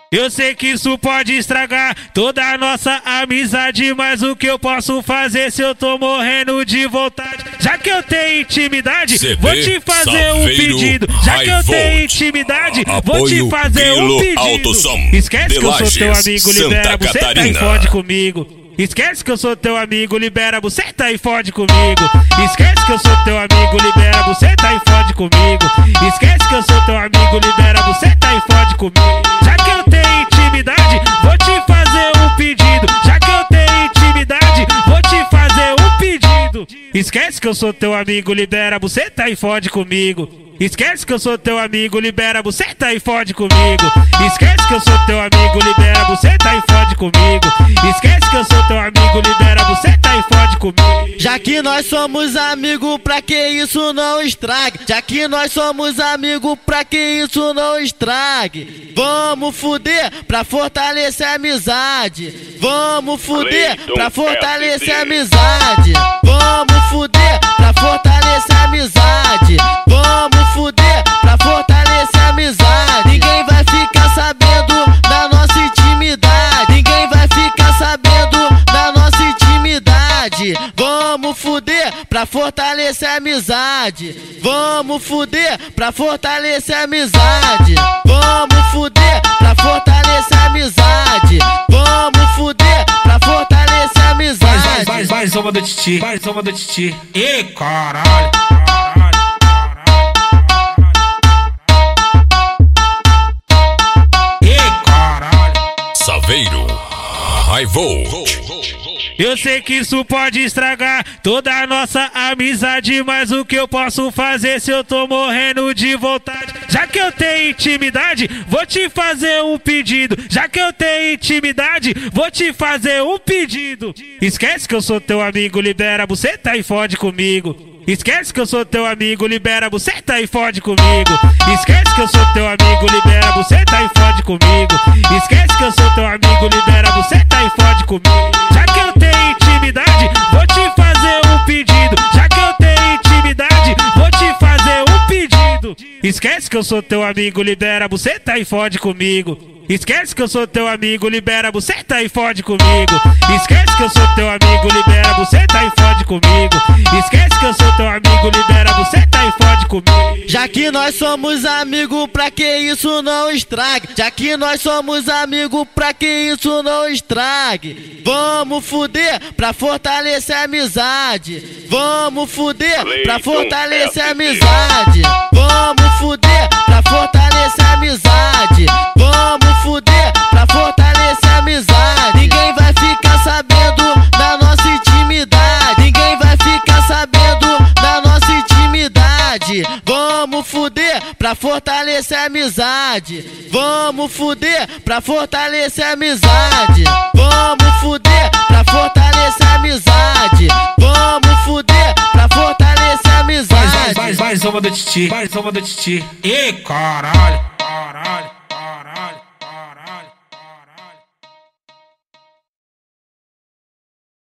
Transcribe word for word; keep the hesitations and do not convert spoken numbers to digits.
Eu sei que isso pode estragar toda a nossa amizade, mas o que eu posso fazer se eu tô morrendo de vontade? Já que eu tenho intimidade, C B, vou te fazer um Saveiro, pedido. Já que eu tenho intimidade, vou te fazer um pedido. Esquece que eu sou teu amigo, libera a buceta e fode comigo. Esquece que eu sou teu amigo, libera a buceta e fode comigo. Esquece que eu sou teu amigo, libera a buceta e fode comigo. Esquece que eu sou teu amigo, libera a buceta e fode comigo. Já que eu tenho intimidade, vou te fazer um pedido. Já que eu tenho intimidade, vou te fazer um pedido. Esquece que eu sou teu amigo, libera a buceta e fode comigo. Esquece que eu sou teu amigo, libera a buceta e fode comigo. Esquece que eu sou teu amigo, libera a buceta e fode comigo. Esquece que eu sou teu amigo, libera a buceta e fode comigo. Já que nós somos amigos, pra que isso não estrague? Já que nós somos amigos, pra que isso não estrague? Vamos fuder pra fortalecer a amizade. Vamos fuder pra fortalecer a amizade. Vamos fuder pra fortalecer a amizade. Vamos fuder pra fortalecer a amizade. Ninguém vai ficar sabendo da nossa intimidade. Ninguém vai ficar sabendo da nossa intimidade. Vamos fuder pra fortalecer a amizade. Vamos fuder pra fortalecer a amizade. Vamos fuder pra fortalecer a amizade. Vamos fuder pra fortalecer a amizade. Mais, mais, mais uma do Titi, mais uma do Titi. Ê, caralho, caralho. Saveiro, High Volt. Eu sei que isso pode estragar toda a nossa amizade, mas o que eu posso fazer se eu tô morrendo de vontade? Já que eu tenho intimidade, vou te fazer um pedido. Já que eu tenho intimidade, vou te fazer um pedido. Esquece que eu sou teu amigo, libera a buceta e fode comigo. Esquece que eu sou teu amigo, libera a buceta e fode comigo. Esquece que eu sou teu amigo, libera a buceta e fode comigo. Esquece que eu sou teu amigo, libera a buceta e fode comigo. Já que eu tenho intimidade, vou te fazer um pedido. Já que eu tenho intimidade, vou te fazer um pedido. Esquece que eu sou teu amigo, libera a buceta e fode comigo. Esquece que eu sou teu amigo, libera a buceta e fode comigo. Esquece que eu sou teu amigo, libera a buceta e fode comigo. Esquece que eu sou teu amigo, libera a buceta e fode comigo. Já que nós somos amigos, pra que isso não estrague? Já que nós somos amigos, pra que isso não estrague? Vamos fuder pra fortalecer a amizade. Vamos fuder pra fortalecer a amizade. Vamos fuder pra fortalecer a amizade. Vamos fuder pra fortalecer a amizade. Ninguém vai ficar sabendo da nossa intimidade. Ninguém vai ficar sabendo da nossa intimidade. Vamos fuder pra fortalecer a amizade. Vamos fuder pra fortalecer a amizade. Vamos fuder pra fortalecer a amizade. Vamos fuder pra fortalecer a amizade. Mais, mais, mais, mais uma do Titi, mais uma do Titi. Ê, caralho.